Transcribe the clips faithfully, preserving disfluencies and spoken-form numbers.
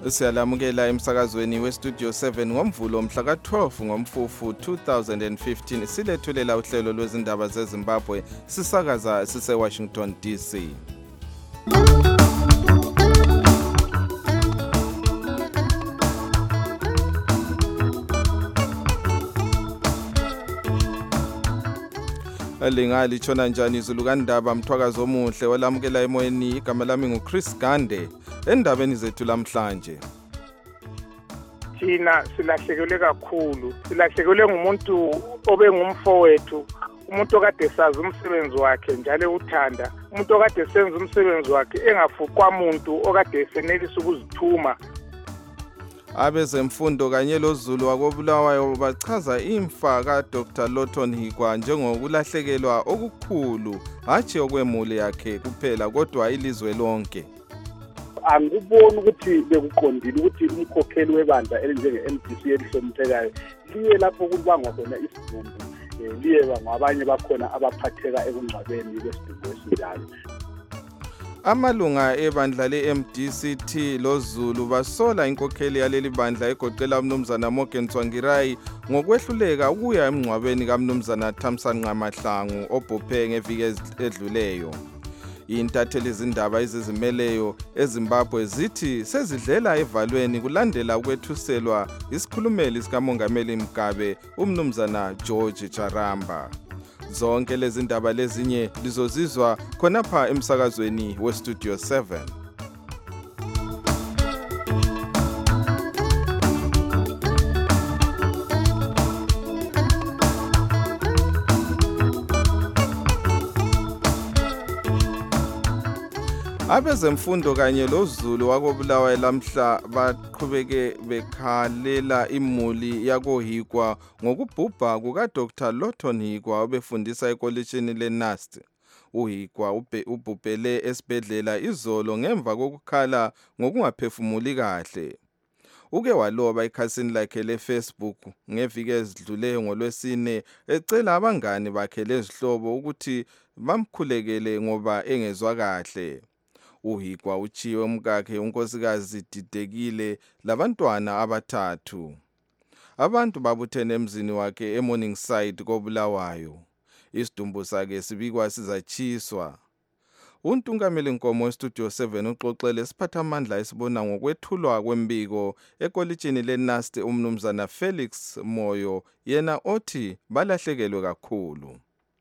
Siyalamukela emsakazweni weStudio seven ngomvulo mhla ka twelve ngomfufu two thousand fifteen silethulela uhlelo lwezindaba zeZimbabwe sisakaza sise Washington D C. Lingali chona njani izulu kandaba mthwakazo omuhle walamukela emoyeni igama lami nguChris Gande endabeni zethu lamhlanje. Thina silahlekelwe kakhulu silahlekelwe ngumuntu obengumfowethu umuntu okade sazi umsebenzi wakhe njalo uthanda umuntu okade senza umsebenzi wakhe engafuqwa umuntu okade senelisa ukuzithuma. Abezemfundo kanye loZulu wakobulawayo bachaza imfa ka Doctor Lawton Hikwa njengokulahlekelwa okukhulu hatshi okwemuli yakhe kuphela kodwa ilizwe lonke. Angiboni ukuthi bekuqondile ukuthi umkhokheli webandla elinjenge M D C elihloniphekayo liye lapho kubangwa khona isidumbu liye ngabanye bakhona abaphatheka ekungcwabeni besidumbu esinjalo. Amalunga ebandla le-M D C T loZulu basola inkokheli yaleli bandla egoqela umnumzana Morgan Tsvangirai ngokwehluleka ukuya emngcwabeni kaMnumzana Thamsanqa Mahlangu obhophe ngeviki edluleyo. Intatheli izindaba ezizimeleyo eZimbabwe zithi sezidlela evalweni kulandela ukwethuselwa isikhulumeli sikaMongameli Mugabe umnumzana George Charamba. Zonke lezi ndaba lezinye lizozizwa khonapha emsakazweni weStudio seven. Abezemfundo kanye loZulu wakobulawayo lamhla baqhubeke bekhalela imuli yakoHikwa ngokubhubha kuka Doctor Lawton Hikwa obefundisa ekolishini leNust. uHikwa ubhubhele esibhedlela izolo ngemva kokukhala ngokungaphefumuli kahle. Uke waloba ekhasini lakhe leFacebook ngeviki ezidluleyo ngoLwesine ecela abangani bakhe lezihlobo ukuthi bamkhulekele ngoba engezwa kahle. uHikwa uchiwe umkakhe unkosikazi Didekile labantwana abathathu. Abantu babuthene emzini wakhe eMorningside koBulawayo. Isidumbu sakhe sibikwa sizachiswa. Untungameli Nkomo weStudio seven uxoxele siphathamandla esibona ngokwethulwa kwembiko ekolitshini leNust umnumzana Felix Moyo yena othi balahlekelwe kakhulu.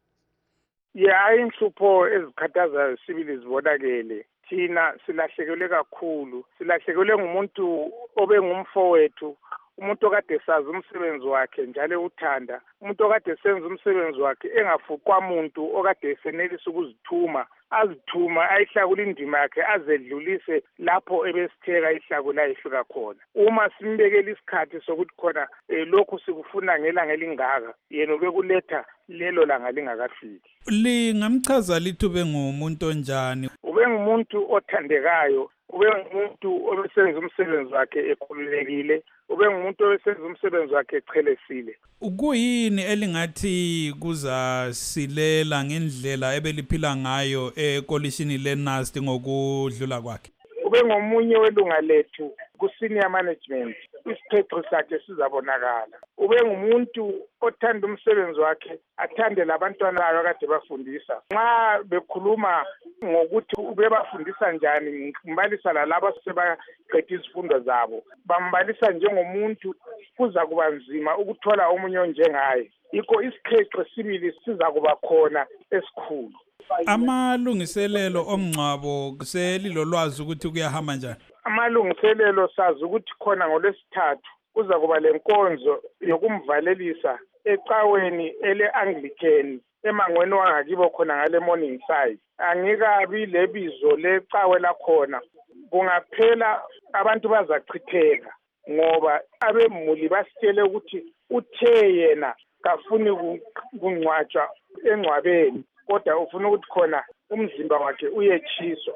Ya inhlupho ezikhathaza sibili zibonakele. Thina silahlekelwe kakhulu silahlekelwe ngumuntu obengumfowethu umuntu okade sazi umsebenzi wakhe njalo uthanda umuntu okade senza umsebenzi wakhe engafuqwa umuntu okade senelisa ukuzithuma azithuma ayihlakula indima yakhe azedlulise lapho ebesitheka ihlakula ayifika khona. Uma simbekela isikhathi sokuthi khona eh, lokhu sikufuna ngelanga elingaka yena obekuletha lelo langa lingakafiki. Lingamchaza lithi ube ngumuntu onjani? Ube ngumuntu othandekayo, ube ngumuntu obesenza umsebenzi wakhe ekhululekile, ube ngumuntu obesenza umsebenzi wakhe echelesile. Ukuyini elingathi kuzasilela ngendlela ebeliphila ngayo ekolishini leNust ngokudlula kwakhe? Ube ngomunye welunga lethu ku-senior management, isiphetho sakhe sizabonakala. Ube ngumuntu othanda umsebenzi wakhe, athande labantwana bayo akade bafundisa. Nxa bekhuluma ngokuthi ubebafundisa njani, ngimbalisa lalabo sebaqeda izifundo zabo, bambalisa njengomuntu kuza kuba nzima ukuthola omunye onjengaye. Yikho isikheqe sibili siza kuba khona esikhulu. Amalungiselelo omngcwabo selilolwazi ukuthi kuyahamba njani? Amalungiselelo sazi ukuthi khona ngoLwesithathu kuza kuba lenkonzo yokumvalelisa ecaweni ele-Anglican emangweni wangakibo khona ngale Morningside. Angikabi lebizo lecawe lakhona. Kungaphela abantu bazachitheka ngoba abemuli basitshele ukuthi uthe yena kafuni kungcwatshwa engcwabeni kodwa ufuna ukuthi khona umzimba wakhe uyechiswa.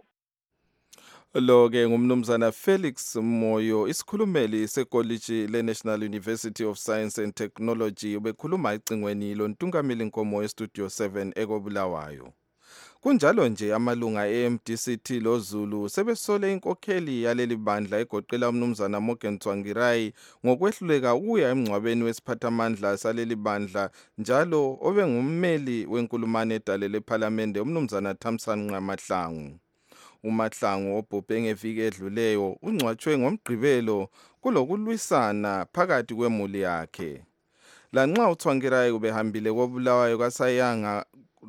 Lo ke ngumnumzana Felix Moyo isikhulumeli sekoliji leNational University of Science and Technology ubekhuluma icingweni lo Ntungameli Nkomo weStudio seven ekobulawayo. Kunjalo nje amalunga e-M D C T loZulu sebesole inkokheli yaleli bandla egoqela umnumzana Morgan Tsvangirai ngokwehluleka ukuya emngcwabeni wesiphathamandla saleli bandla njalo obengummeli wenkulumane edale lephalamende umnumzana Thamsanqa Mahlangu. uMahlangu obhubhe ngeviki edluleyo ungcwatshwe ngomgqibelo kulokulwisana phakathi kwemuli yakhe. Lanxa uTsvangirai ubehambile koBulawayo kaSayanga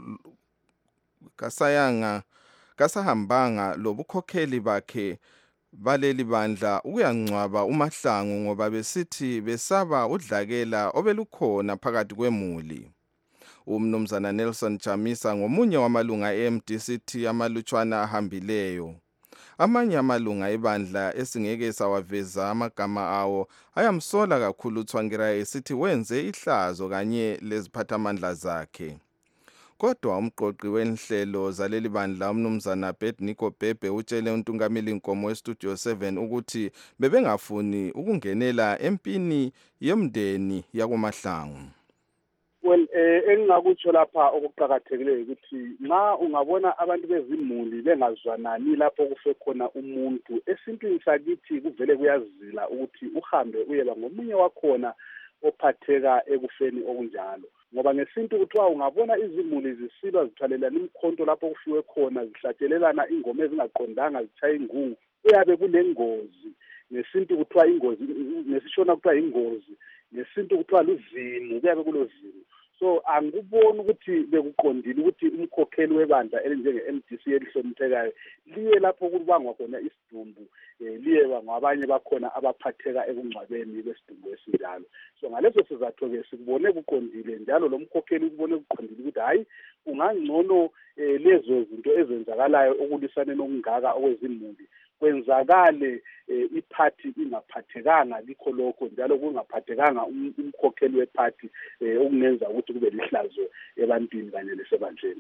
kasayanga kasahambanga lobukhokheli bakhe baleli bandla ukuyangcwaba uMahlangu ngoba besithi besaba udlakela obelukhona phakathi kwemuli. Umnumzana Nelson Chamisa ngomunye wamalunga e-M D C T amalutshwana ahambileyo. Amanye amalunga ebandla esingeke sawaveza amagama awo ayamsola kakhulu uTsvangirai esithi wenze ihlazo kanye leziphathamandla zakhe. Kodwa umqoqi wenhlelo zaleli bandla umnumzana Bedniko Bhebhe utshele untungameli Nkomo weStudio seven ukuthi bebengafuni ukungenela empini yomndeni yakuMahlangu. Well eh engingakutsho lapha okuqhakathekileyo ukuthi nxa ungabona abantu bezimuli bengazwanani lapho kufe khona umuntu esintwini sakithi kuvele kuyazila ukuthi uhambe uyeba ngomunye wakhona ophatheka ekufeni okunjalo ngoba ngesintu kuthiwa ungabona izimuli zisilwa zithalelana imkhonto lapho kufiwe khona zihlatshelelana ingoma ezingaqondanga zitshaya ingungu uyabe kulengozi ngesintu kuthiwa ingozi nesishona kuthiwa ingozi ngesintu kuthiwa luzimu kuyabe kulozimo. So angikuboni ukuthi bekuqondile ukuthi umkhokheli webandla elinjenge-M D C elihloniphekayo liye lapho kubangwa khona isidumbu liye ngabanye bakhona abaphatheka ekungcwabeni besidumbu esinjalo. So ngaleso sizatho-ke sikubone kuqondile njalo lo mkhokheli ukubone kuqondile ukuthi hayi kungangcono lezo zinto ezenzakalayo okulwisaneni okungaka okwezimuli kwenzakale iphathi ingaphathekanga likho lokho njalo kungaphathekanga umkhokheli wephathi okungenza ukuthi kube lihlazo ebantwini kanye lesebandleni.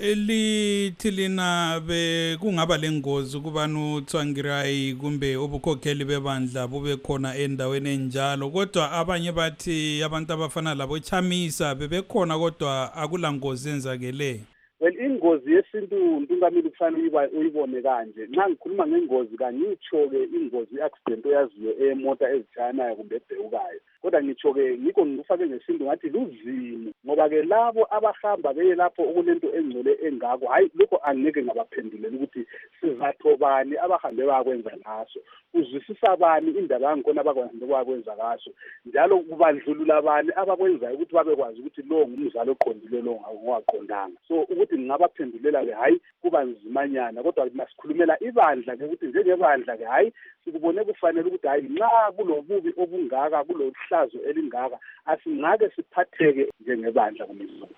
Elithi lina bekungaba lengozi kubani uTsvangirai kumbe ubukhokheli bebandla bube khona endaweni enjalo kodwa abanye bathi abantu abafana labo Chamisa bebekhona kodwa akulangozi enzakele. Well ingozi yesintu ntungameli kufanele uyibone kanje nxa ngikhuluma ngengozi kangitsho-ke ingozi i-accident oyaziyo emota ezitshayanayo kumbe ebhewukayo kodwa ngitsho-ke ngikho ngikufake ngesintu ngathi luzimu ngoba-ke labo abahamba beye lapho okunento engcole engako hayi lokho angeke ngabaphendulela ukuthi sizatho bani abahambe bayakwenza ngaso uzwisisa bani indaba yangikhona abakwazi bayakwenza ngaso njalo kubandlulula bani abakwenzayo ukuthi babekwazi ukuthi lo ngumzalo oqondile lo ngowaqondanga. So ukuthi ngingabaphendulela-ke hayi kuba nzimanyana kodwa masikhulumela ibandla-ke ukuthi njengebandla-ke hayi sikubone kufanele ukuthi hayi nxa kulobubi obungaka kulohlazo elingaka asingake siphatheke njengebandla kumizungu.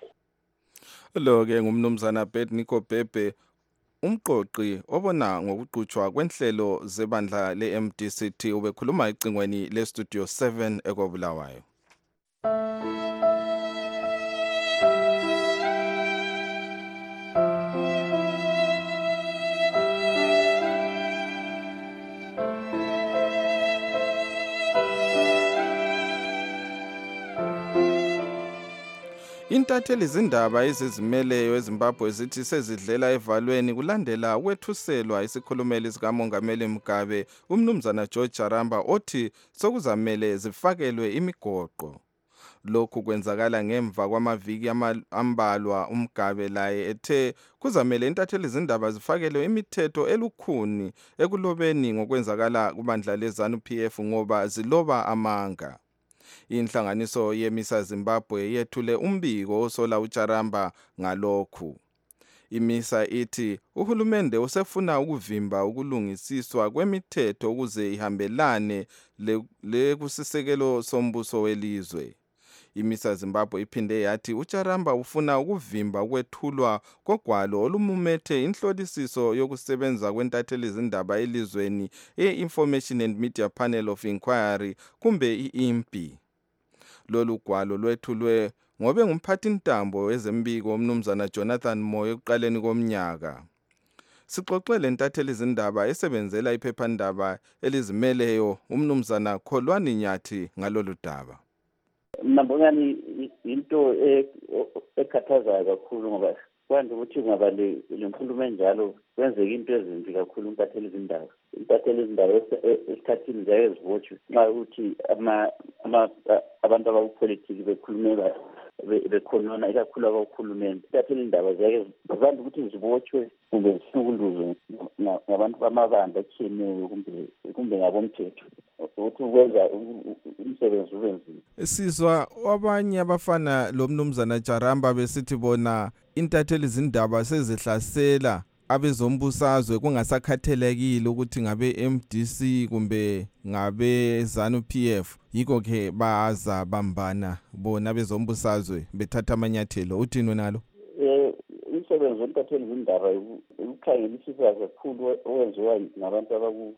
Lo-ke ngumnumzana Bedniko Bhebhe umqoqi obona ngokuqhutshwa kwenhlelo zebandla le-M D C T ubekhuluma ecingweni leStudio seven ekobulawayo. Intatheli izindaba ezizimeleyo eZimbabwe zithi sezidlela evalweni kulandela ukwethuselwa isikhulumeli sikaMongameli Mugabe umnumzana George Jaramba othi sokuzamele zifakelwe imigoqo. Lokhu kwenzakala ngemva kwamaviki ambalwa uMugabe laye ethe kuzamele intatheli izindaba zifakelwe imithetho elukhuni ekulobeni ngokwenzakala kubandla leZANU P F ngoba ziloba amanga. Inhlanganiso yeMisa Zimbabwe yethule umbiko osola uJaramba ngalokhu. IMisa ithi uhulumende usefuna ukuvimba ukulungisiswa kwemithetho ukuze ihambelane lekusisekelo sombuso welizwe. IMisa Zimbabwe iphinde yathi uJaramba ufuna ukuvimba ukwethulwa kogwalo olumumethe inhlolisiso yokusebenza kwentatheli izindaba elizweni e-Information and Media Panel of Inquiry kumbe I M P. Lolu gwalo lwethulwe ngobe ngumphathi ntambo wezembiko umnumzana Jonathan Moyo ekuqaleni komnyaka. Sixoxele intatheli izindaba esebenzela iphephandaba elizimeleyo umnumzana Kholwani Nyathi ngalolu daba. Nambongani into ekhathazayo kakhulu ngoba kwande ukuthi kungaba le nkulumo enjalo kwenzeka into ezimbi kakhulu intatheli izindaba intatheli izindaba esikhathini njeke zivotshwe nxa ukuthi ama abantu abakupolitiki bekhulumela bekhonona ikakhulu abahulumeni intatheli izindaba ziyake zivande ukuthi zibotshwe kumbe zihlukuluzwe ngabantu bamabandla atshiyeneyo kumbe kumbe ngabomthetho ukuthi ukwenza umsebenzi ube nzima. Sizwa abanye abafana lo mnumzana Jaramba besithi bona intatheli izindaba sezihlasela abezombusazwe kungasakhathelekile ukuthi ngabe M D C kumbe ngabe ZANU P F yiko ke baza bambana bona bezombusazwe bethatha amanyathelo. Uthini nalo? Eh umsebenzi wontatheli izindaba ukukhangelisisa kakhulu owenziwa ngabantu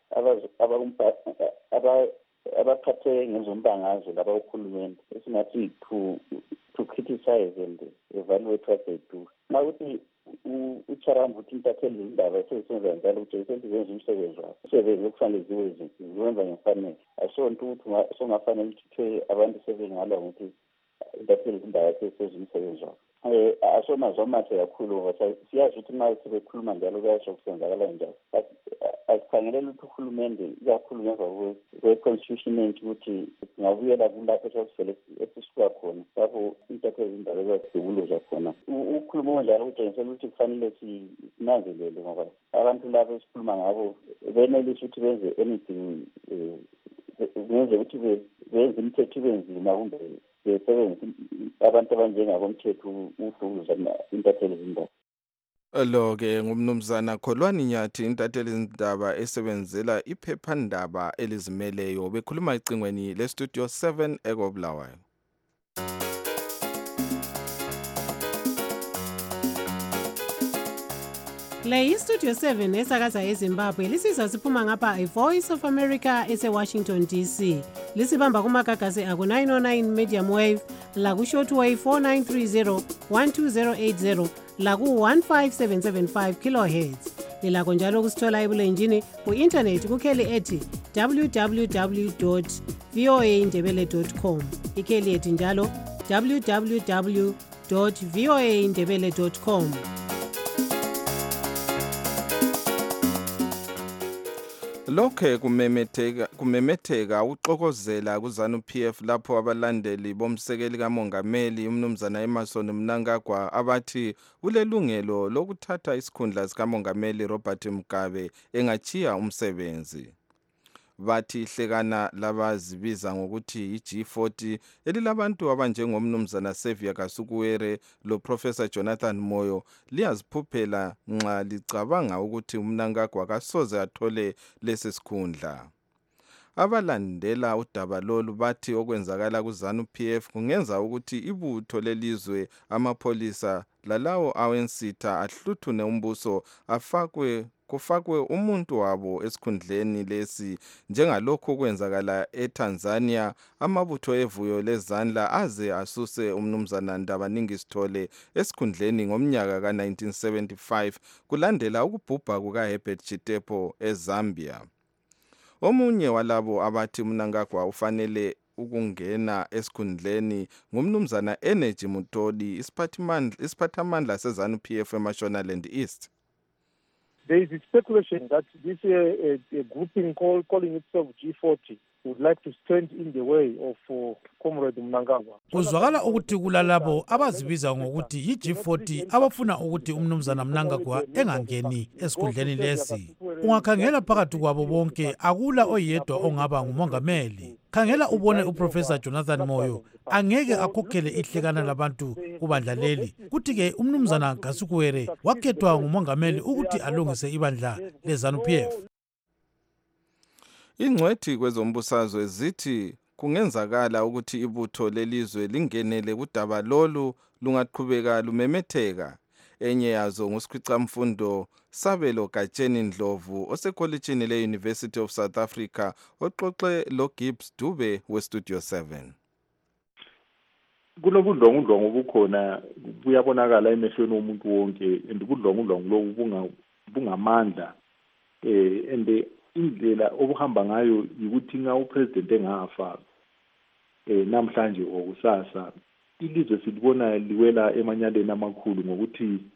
abaku abaphathe ngezombangazo laba uhulumeni esingathi to to criticize and evaluate what they do. Mawuthi uCharamba uthi intatheli izindaba sesenza njalo ukuthi senze umsebenzi wakhe umsebenzi okufanele ziwenze ziwenza ngefanele asonto ukuthi songafanele ukuthi abantu sebengala ukuthi intatheli izindaba sesenze umsebenzi wakhe eh asona zomathe kakhulu ngoba siyazi ukuthi uma sibekhuluma njalo kuyasho kusenzakala njalo asikhangelele ukuthi uhulumende ikakhulu ngemva kwe-constitution entshi ukuthi singabuyela kulapho esasivele esisuka khona lapho intatheli izindaba ezazidubuluzwa khona ukhuluma njalo utshengisela ukuthi kufanele sinanzelele ngoba abantu labo esikhuluma ngabo benelisa ukuthi benze anything benze ukuthi benze imithetho ibe nzima kumbe besebenze abantu abanjengabomthetho uhlukuza intatheli izindaba. Lo ke ngumnumzana Kholwani Nyathi intatheli izindaba esebenzela iphephandaba elizimeleyo bekhuluma icingweni le Studio seven eKobulawayo. Le iStudio seven esakaza eZimbabwe lisizwa siphuma ngapha iVoice of America eseWashington D C. Lisibamba kumagagasi aku nine oh nine medium wave, laku shortwave four nine three zero one two zero eight zero, laku one five seven seven five kilohertz. Lilakho njalo kusithola ebulenjini ku-internet kukheli ethi w w w dot v o a indebele dot com. Ikheli ethi njalo w w w dot v o a indebele dot com. Lokhe kumemetheka kumemetheka uxokozela kuZANU P F lapho abalandeli bomsekeli kamongameli umnumzana Emmerson Mnangagwa abathi ulelungelo lokuthatha isikhundla sikamongameli Robert Mugabe engachiya umsebenzi. Bathi hlekana labazibiza ngokuthi i-G forty elilabantu abanjengomnumzana Xavier Kasukuwere lo Professor Jonathan Moyo liyaziphuphela nxa licabanga ukuthi uMnangagwa kasoze athole lesi sikhundla. Abalandela udaba lolu bathi okwenzakala kuZANU P F kungenza ukuthi ibutho lelizwe amapolisa lalawo awensitha ahluthune umbuso afakwe kufakwe umuntu wabo esikhundleni lesi njengalokho kwenzakala eTanzania amabutho evuyo lezandla aze asuse umnumzana Ndabaningi Sithole esikhundleni ngomnyaka ka nineteen seventy-five kulandela ukubhubha kukaHerbert Chitepo eZambia. Omunye walabo abathi Mnangagwa ufanele ukungena esikhundleni ngumnumzana Energy Mutoli isiphathamandla seZANU P F eMashonaland East. There is a speculation that this uh, a, a grouping call, calling itself G forty would like to stand in the way of uh, Comrade Mnangagwa. Kuzwakala ukuthi kulalabo abazibiza ngokuthi yi-G forty abafuna ukuthi umnumzana Mnangagwa engangeni esikhundleni lesi. Ungakhangela phakathi kwabo bonke akula oyedwa ongaba ngumongameli. Khangela ubone uProfessor Jonathan Moyo angeke akhokhele ihlekana labantu kubandla leli. Kuthi ke umnumzana Kasukuwere wakhethwa ngumongameli ukuthi alungise ibandla leZANU P F. Ingcwethi kwezombusazwe zithi kungenzakala ukuthi ibutho lelizwe lingenele kudaba lolu lungaqhubeka lumemetheka. Enye yazo ngusikhwicamfundo Sabelo Gatsheni Ndlovu osekolitshini le-University of South Africa oxoxe lo Gibbs Dube we-Studio seven. Kunobudlongudlongo obukhona buyabonakala emehlweni womuntu wonke and ubudlongudlongo lobu bungamandla eh and indlela obuhamba ngayo ukuthi nxa upresident engafa eh namhlanje okusasa ilizwe silibona liwela emanyaleni amakhulu ngokuthi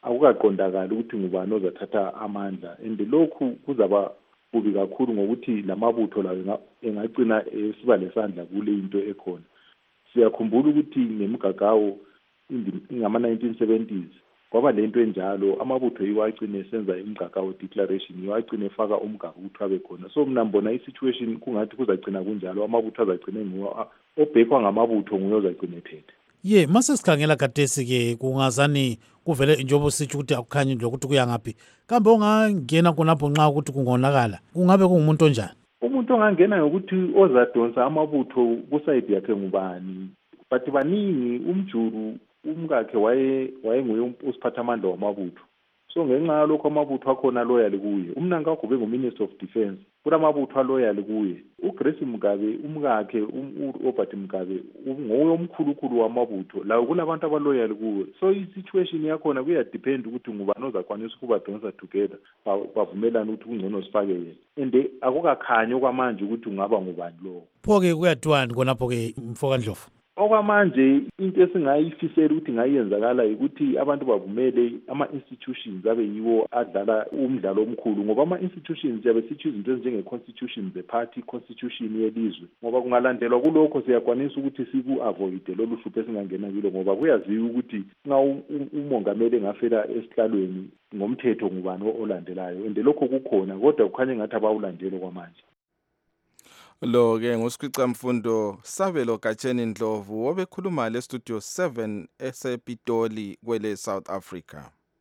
akukaqondakali ukuthi ngubani ozathatha amandla and lokhu kuzaba kubi kakhulu ngokuthi lamabutho lawo engagcina esiba lesandla kule into ekhona. Siyakhumbula ukuthi ngemigagawo ingama nineteen seventies kwaba lento enjalo, amabutho yiwagcine senza imigagawo declaration, yiwagcine efaka umgaga ukuthi abe khona. So mina ngibona i-situation kungathi kuzagcina kunjalo, amabutho azagcine nguwo obhekwa ngamabutho nguye ozagcine phethe. Ye mase sikhangela kadesi ke kungazani kuvele njengoba sithi ukuthi akukhanyi lokuthi kuya ngaphi, kambe ungangena khonapho nxa ukuthi kungonakala kungabe kungumuntu onjani? Umuntu ongangena ngokuthi ozadonsa amabutho kusayidi yakhe ngubani, but baningi umjuru umkakhe waye wayenguye usiphathamandla wamabutho. So ngenxa yalokho amabutho akhona loyal kuye. Umnanga wakho bengu-Minister of Defence, kulamabutho aloyal kuye. uGrace Mugabe umkakhe uRobert Mugabe nguye omkhulukhulu wamabutho, lawo kulabantu abaloyal kuwe. So i-situation yakhona kuyadepend ukuthi ngubani ozakwanisa ukubadonsa together bavumelana ukuthi kungcono sifake yena, and akukakhanyi okwamanje ukuthi ungaba ngubani lo. Pho-ke kuyadwani khonapho-ke Mfokandlovu? Okwamanje into esingayifisela ukuthi ngayenzakala ukuthi abantu bavumele ama-institutions abe yiwo adlala umdlalo omkhulu, ngoba ama-institutions yabe sithi izinto ezinjenge-constitution ze-party, constitution yelizwe, ngoba kungalandelwa kulokho siyakwanisa ukuthi siku-avoide lolu hlupho esingangena kilo, ngoba kuyaziwa ukuthi nxa umongameli engafela esihlalweni ngomthetho ngubani olandelayo, and lokho kukhona kodwa kukhanya engathi abawulandeli kwamanje. Lo ke nguSikhicamfundo Sabelo Gatsheni Ndlovu obekhuluma le Studio seven esePitoli kwele South Africa.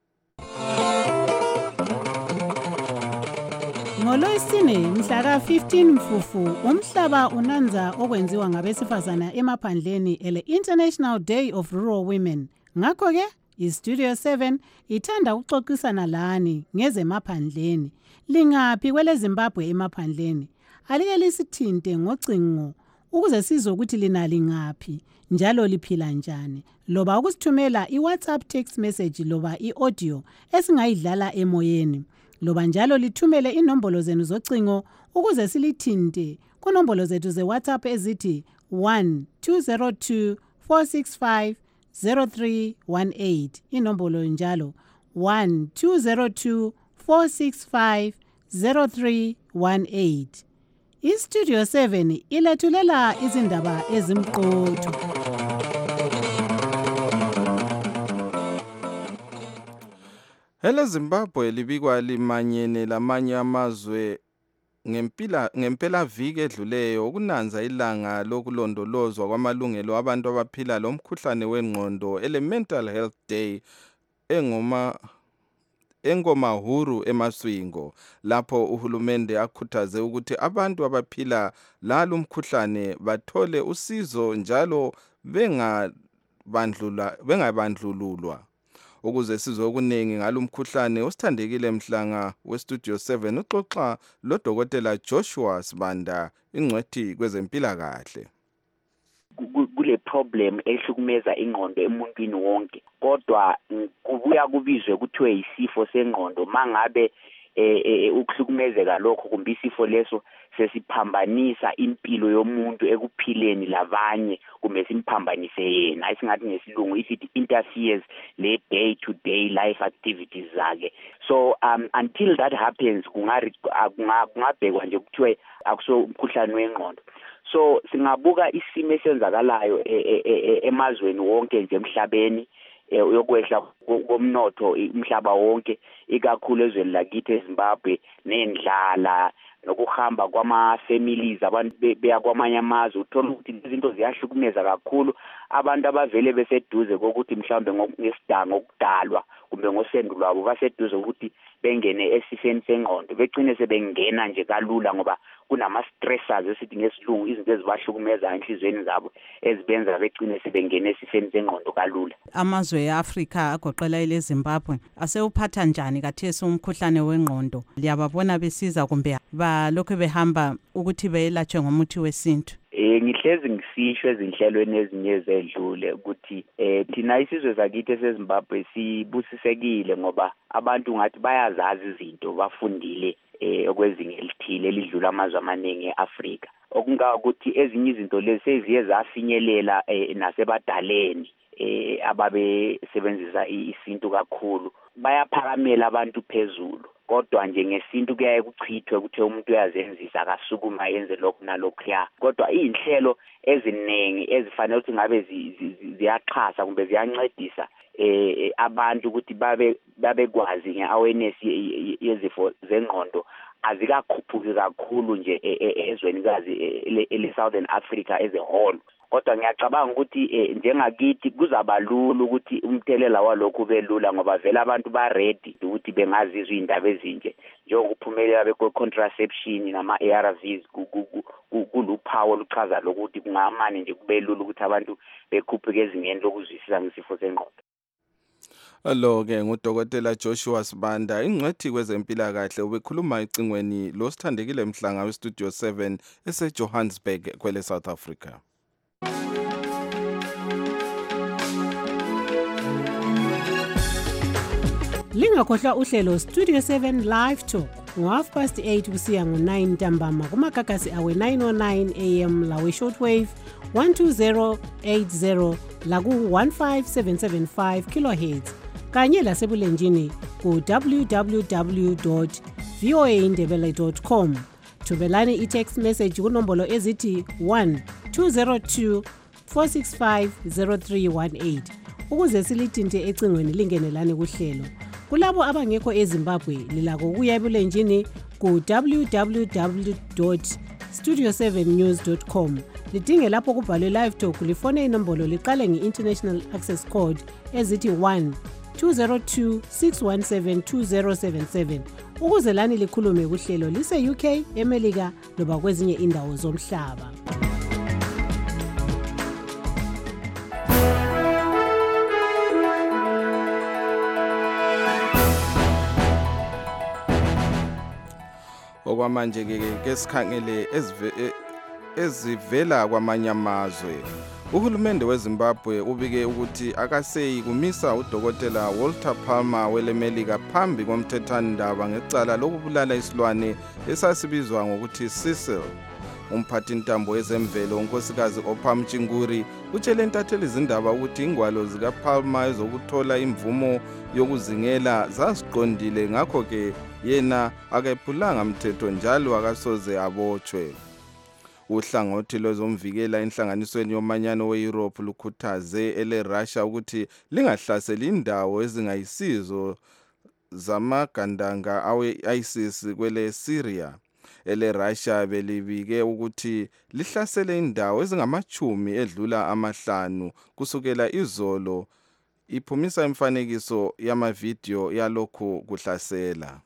NgoLwesine mhla ka fifteen Mfufu umhlaba unanza okwenziwa ngabesifazana emaphandleni ele International Day of Rural Women. Ngakho ke iStudio seven ithanda ukuxoxisana lani ngezemaphandleni. Lingaphi kwele Zimbabwe emaphandleni? Alike lisithinte ngocingo ukuze sizokuthi lina lingaphi njalo liphila njani, loba ukusithumela iWhatsApp text message loba iaudio esingayidlala emoyeni, loba njalo lithumele inombolo zenu zocingo ukuze silithinte kunombolo zethu zeWhatsApp ezithi one two zero two four six five zero three one eight, inombolo njalo one two zero two four six five zero three one eight. iStudio seven ilethulela izindaba ezimqotho. Hele Zimbabwe libikwa limanyene lamanye amazwe ngempila ngempela viki edluleyo ukunanza ilanga lokulondolozwa kwamalungelo abantu abaphila lomkhuhlane wengqondo ele Mental Health Day engoma engomahuru emaswingo, lapho uhulumende akhuthaze ukuthi abantu abaphila lalo mkhuhlane bathole usizo njalo bengabandlula bengabandlululwa. Ukuze sizwe okuningi ngalo mkhuhlane usithandekile Mhlanga weStudio seven uxoxa loDokotela Joshua Sibanda ingcwethi kwezempilakahle. Kule problem ehlukumeza ingqondo emuntwini wonke, kodwa kubuya kubizwe kuthiwe isifo sengqondo mangabe ukuhlukumezeka lokho kumbe isifo leso sesiphambanisa impilo yomuntu ekuphileni labanye kumbe simphambanise yena, isingathi ngesilungu if it interferes le day to day life activities zakhe. So um until that happens kungabhekwa nje kuthiwe akuso umkhuhlane wengqondo. So singabuka isimo esenzakalayo emazweni wonke nje emhlabeni uyokwehla komnotho umhlaba wonke, ikakhulu ezweni lakithi eZimbabwe, nendlala nokuhamba kwama-families abantu beya kwamanye amazwe, uthola ukuthi izinto ziyahlukumeza kakhulu abantu abavele beseduze kokuthi mhlawumbe ngesidango okudalwa kumbe ngosendo lwabo baseduze ukuthi bengene esifeni sengqondo, begcine sebengena nje kalula ngoba kunama-stressors esithi ngesilungu, izinto ezibahlukumeza enhlizweni zabo ezibenza begcine sebengene esifeni sengqondo kalula. Amazwe e-Afrika agoqela ile Zimbabwe asewuphatha njani kathesi umkhuhlane wengqondo? Liyababona besiza kumbe balokhu behamba ukuthi beyelatshwe ngomuthi wesintu? Eh ngihlezi ngisisho ezinhlelweni ezinye ezedlule ukuthi eh thina isizwe sakithi eseZimbabwe sibusisekile ngoba abantu ngathi bayazazi izinto, bafundile eh okwezinye elithile elidlula amazwe amaningi eAfrika, okunga ukuthi ezinye izinto lezi seziye zafinyelela nasebadaleni eh ababe sebenzisa isintu kakhulu bayaphakamela abantu phezulu kodwa nje ngesintu kuyaye kuchithwe ukuthi umuntu uyazenzisa akasukuma yenze lokhu nalokhu ya kodwa inhlelo eziningi ezifanele ukuthi ngabe ziyaxhasa kumbe ziyancedisa eh abantu ukuthi babe babekwazi ngeawareness yezifo zengqondo azikakhuphuki kakhulu nje ezwenikazi ele Southern Africa as a whole kodwa ngiyacabanga ukuthi njengakithi kuzaba lula ukuthi umthelela walokho belula ngoba vele abantu ba ready ukuthi bengazizwa indaba ezinje njengokuphumelela bekwe contraception nama A R Vs kuluphawo luchaza lokuthi kungamani nje kube lula ukuthi abantu bekhuphuke ezingeni lokuzwisisa ngesifo sengqondo. Allo ke ngudokotela Joshua Sibanda ingcwethi kwezempilakahle ubekhuluma icingweni lo sithandekile mhlanga we Studio seven ese Johannesburg kwele South Africa. Lingakhohlwa uhlelo Studio seven Live Talk ngo half past eight kusiya ngo nine ntambama kumagagasi awe nine oh nine A M lawe shortwave one two zero eight zero la ku one five seven seven five kilohertz kanye lasebulenjini ku w w w dot v o a indebele dot com. Thubelani i-text message kunombolo ezithi one two zero two four six five zero three one eight ukuze silithinte ecingweni lingenelane kuhlelo. Kulabo abangekho eZimbabwe lilako kuya ebulenjini ku w w w dot studio seven news dot com. Lidinge lapho kubhalwe live talk lifone inombolo liqale nge-international access code ezithi one two zero two six one seven two zero seven seven ukuze lani likhulume kuhlelo lise U K, eMelika loba kwezinye indawo zomhlaba. Okwamanje ke sikhangele ezivela kwamanye amazwe. Uhulumende weZimbabwe ubike ukuthi akaseyi kumisa udokotela Walter Palmer welemelika phambi komthethwandaba ngecala lokubulala isilwane esasibizwa ngokuthi Cecil. Umphathi ntambo yezemvelo unkosikazi Opham Chinguri utshele intatheli izindaba ukuthi ingwalo zika Palmer ezokuthola imvumo yokuzingela zaziqondile ngakho ke yena akayiphulanga mthetho njalo akasoze abotshwe. Uhlangothi lozomvikela enhlanganisweni yomanyano weEurope lukhuthaze ele Russia ukuthi lingahlaseli indawo ezingayisizo zamagandanga awe ISIS kwele Syria. Ele Russia belibike ukuthi lihlasele indawo ezingamachumi edlula amahlanu kusukela izolo iphumisa imfanekiso yamavideo yalokhu kuhlasela.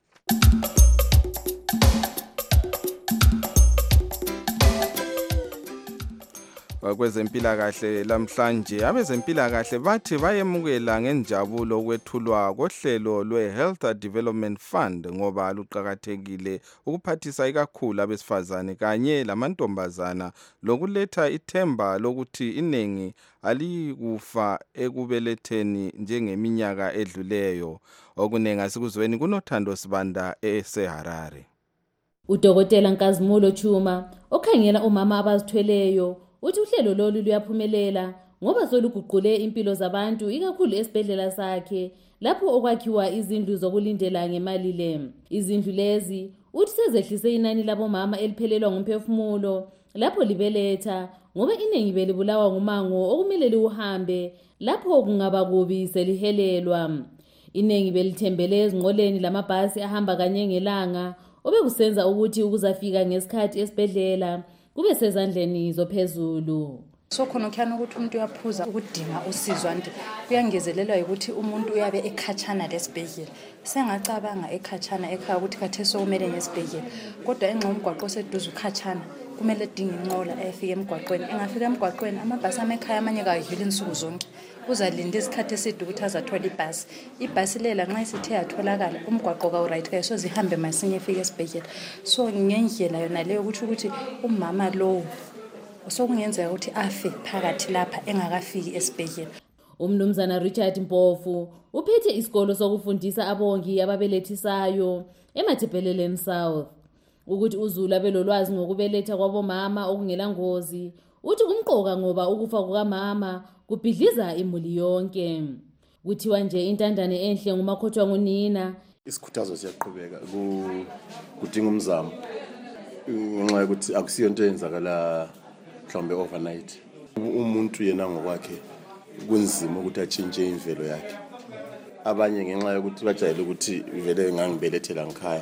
Kwezempilakahle lamhlanje abezempilakahle bathi bayemukela ngenjabulo kwethulwa kohlelo lwe-Health Development Fund ngoba luqakathekile ukuphathisa ikakhulu abesifazane kanye lamantombazana lokuletha ithemba lokuthi iningi alikufa ekubeletheni njengeminyaka edluleyo. Okunengi asikuzweni kunothando Sibanda eseHarare. Udokotela Nkazimulo Chuma okhangela omama abazithweleyo uthi uhlelo lolu luyaphumelela ngoba soluguqule impilo zabantu ikakhulu esibhedlela sakhe lapho okwakhiwa izindlu zokulindela ngemali le. Izindlu lezi uthi sezehlise inani labomama eliphelelwa ngumphefumulo lapho libeletha ngoba iningi belibulawa ngumango okumele liuhambe lapho kungaba kubi selihelelwa. Iningi belithembele ezinqoleni lamabhasi ahamba kanye ngelanga obekusenza ukuthi ukuzafika ngesikhathi esibhedlela kube sezandleni zophezulu. So khona kukhana ukuthi umuntu uyaphuza ukudinga usizo nje kuyangezelelwa ukuthi umuntu uyabe ekhatshana lesibhedlela. Sengacabanga ekhatshana ekhaya ukuthi khathesi sokumele ngesibhedlela kodwa enxa umgwaqo oseduze ukhatshana kumele dinga inqola efike emgwaqweni. Engafika emgwaqweni amabhasi amekhaya amanye kayidlula insuku zonke. Uzalinda isikhathi eside ukuthi azathola ibhasi. Ibhasi lela nxa isithe yatholakala umgwaqo ka right kayo sozihambe masinye efike esibhedlela. So ngendlela yona leyo ukuthi ukuthi umama lo sokungenzeka ukuthi afe phakathi lapha engakafiki esibhedlela. Umnumzana Richard Mpofu uphethe isikolo sokufundisa abongi ababelethisayo eMathebheleleni South. Ukuthi uZulu abelolwazi ngokubeletha kwabomama okungela ngozi uthi kumqoka ngoba ukufa kukamama kubhidliza imuli yonke. Kuthiwa nje intandane enhle ngumakhothwa ngunina. Isikhuthazo siyaqhubeka kudinga umzamo ngenxa yokuthi akusiyo into eyenzakala mhlawumbe overnight. Umuntu yena ngokwakhe kunzima ukuthi atshintshe imvelo yakhe. Abanye ngenxa yokuthi bajayele ukuthi vele ngangibelethela ngikhaya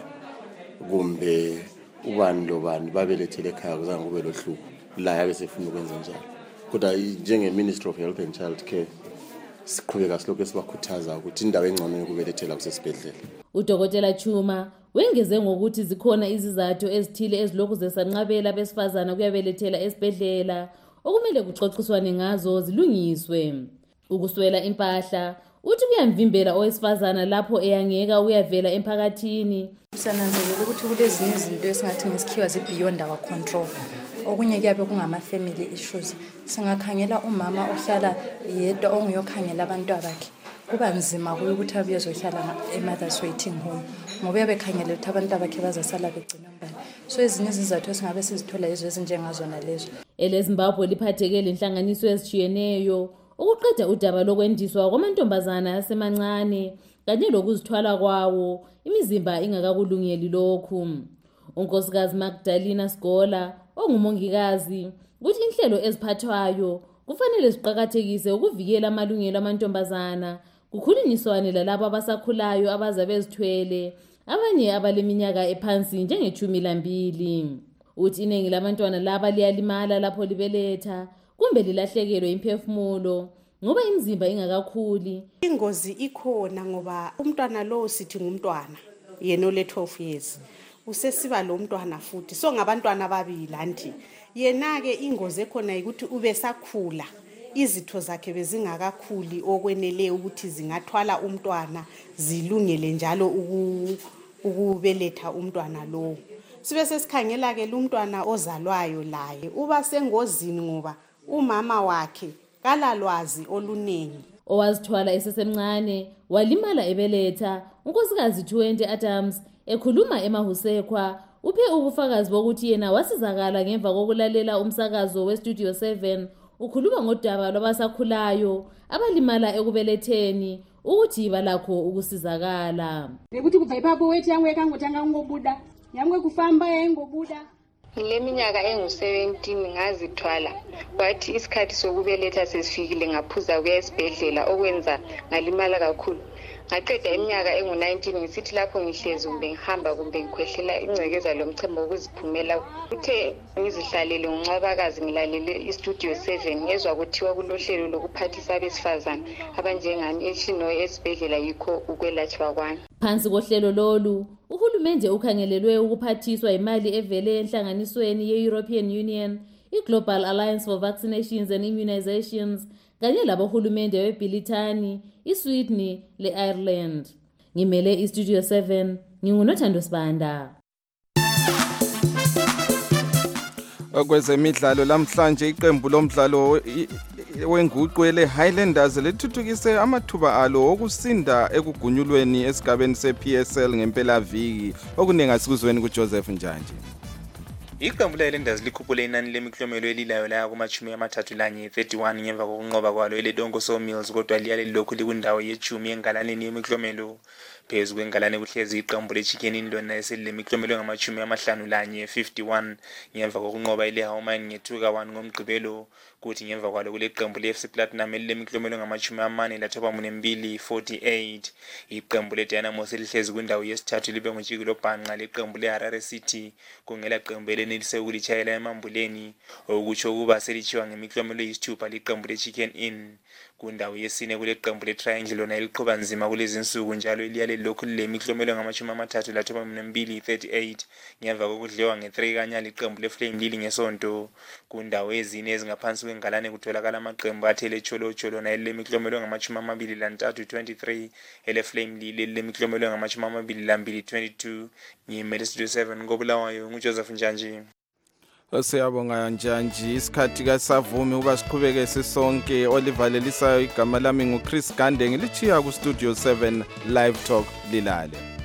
kumbe ubani lobani babelethele ekhaya kuzange kube lohlupho la yabe sefuna ukwenza njalo. Kodwa njenge Ministry of Health and Child Care siqhubeka silokho sibakhuthaza ukuthi indawo engcono yokubelethela kusesibhedlela. Udokotela Chuma wengeze ngokuthi zikhona izizathu ezithile ezilokhu zesanqabela besifazana kuyabelethela esibhedlela okumele kuxoxiswane ngazo zilungiswe. Ukuswela impahla uthi kuyamvimbela owesifazana lapho eyangeka uyavela emphakathini. Sananzelela ukuthi kulezinye izinto esingathi ngesikhiwa zi beyond our control. Okunye kuyabe kungama family issues. Singakhangela umama ohlala yedwa onguyokhangela abantu abakhe. Kuba nzima kuyo ukuthi abiyezohlala e-mother's waiting home. Ngoba yabekhangela ukuthi abantu abakhe bazasala begcina ngani. So ezinye izizathu esingabe sizithola izo ezinjengazona lezo. EleZimbabwe liphathekele inhlanganiso ezitshiyeneyo ukuqeda udaba lokwendiswa kwamantombazana asemancane kanye lokuzithwala kwawo imizimba ingakakulungeli lokhu. Unkosikazi Magdalena Sgola ongumongikazi ukuthi inhlelo eziphathwayo kufanele ziqhakathekise ukuvikela amalungelo amantombazana kukhulunyiswane lalabo abasakhulayo abaza bezithwele abanye abaleminyaka ephansi njengechumi lambili. Uthi iningi labantwana laba liyalimala lapho libeletha kumbe lilahlekelwe imphefumulo ngoba imizimba ingakakhuli. Ingozi ikhona ngoba umntwana lo sithi ngumntwana yena ole twelve years usesiba lo mntwana futhi so ngabantwana ababili anti yena ke ingozi ekhona ukuthi ube sakhula izitho zakhe bezingakakhuli okwenele ukuthi zingathwala umntwana zilungele njalo ukubeletha umntwana lo. Sibe sesikhangela ke lo mntwana ozalwayo laye uba sengozini ngoba umama wakhe kalalwazi oluningi. Owazithwala esesemncane walimala ebeletha unkosikazi twenty Adams ekhuluma emahusekwa uphe ubufakazi bokuthi yena wasizakala ngemva kokulalela umsakazo weStudio seven ukhuluma ngodaba lwabasakhulayo abalimala ekubeletheni ukuthi balakho ukusizakala. Bekuthi kuva iphapho wethi yangwe kangotanga ngobuda yangwe kufamba yengobuda. Ngileminyaka engu seventeen ngazithwala wathi isikhathi sokubeletha sesifikile ngaphuza kuya esibhedlela okwenza ngalimala kakhulu. Ngaqeda iminyaka engu nineteen ngisithi lapho ngihlezi kumbe ngihamba kumbe ngikhwehlela ingcekeza lomchemo ukuziphumela uthe ngizihlalele ngoncwabakazi ngilalele iStudio seven ngezwa kuthiwa kulohlelo lokuphathisa abesifazana abanjengani eshino esibhedlela yikho ukwelatshwa kwami. Phansi kohlelo lolu uhulumende ukhangelelwe ukuphathiswa imali evele enhlanganisweni ye-European Union, i-Global Alliance for Vaccinations and Immunizations kanye labohulumende beBrithani, iSweden le-Ireland. Ngimele iStudio seven ngingunothando Sibanda. Kwezemidlalo lamhlanje iqembu lomdlalo wenguqu ele-Highlanders lithuthukise amathuba alo okusinda ekugunyulweni esigabeni se-P S L ngempelaviki okuningi sikuzweni kuJoseph Njanje. Iqembu le-Highlanders likhuphule inani lemiklomelo elilayo laya kumachumi amathathu lanye thirty-one ngemva kokunqoba kwalo eLedongo Sawmills kodwa liya lelokhu likwindawo yechumi engalaneni yemiklomelo. Phezu kwengalane kuhlezi iqembu leChicken Indona eselilemiklomelo ngamachumi amahlanu lanye fifty-one ngemva kokunqoba ileHowman nge-two ka one ngomgqibelo kuthi ngemva kwalo kule qembu le-F C Platinum elilemiklomelo ngamachumi amane lathoba mune mbili forty-eight. Iqembu le-Dynamo selihlezi kwindawo yesithathu libe ngutshikilo bhanqa leqembu le-Harare City kungela qembu elenelise ukulitshayela emambuleni okutsho ukuba selitshiwa ngemiklomelo eyisithupha liqembu le-Chicken Inn. Kundawo yesine kule qembu le-Triangle lona eliqhuba nzima kulezi nsuku njalo eliyale lokhu lemiklomelo ngamachumi amathathu lathoba mune mbili thirty-eight ngemva kokudliwa nge-three kanyali iqembu le-Flame Lili ngesonto. Kundawo ezine ezingaphansi kwengalane kutholakala amaqembu athele Cholocolo na elilemiklomelo ngamachumi amabili lantathu twenty-three ele-Flame Lili elilemiklomelo ngamachumi amabili lambili twenty-two. Ngimele iStudio seven ngobulawayo nguJoseph Njanje. Siyabonga Njanje, isikhathi kasavumi uba siqhubeke sisonke. Oliver lelisayo igama lami nguChris Gande ngilichiya kuStudio seven Live Talk lilale.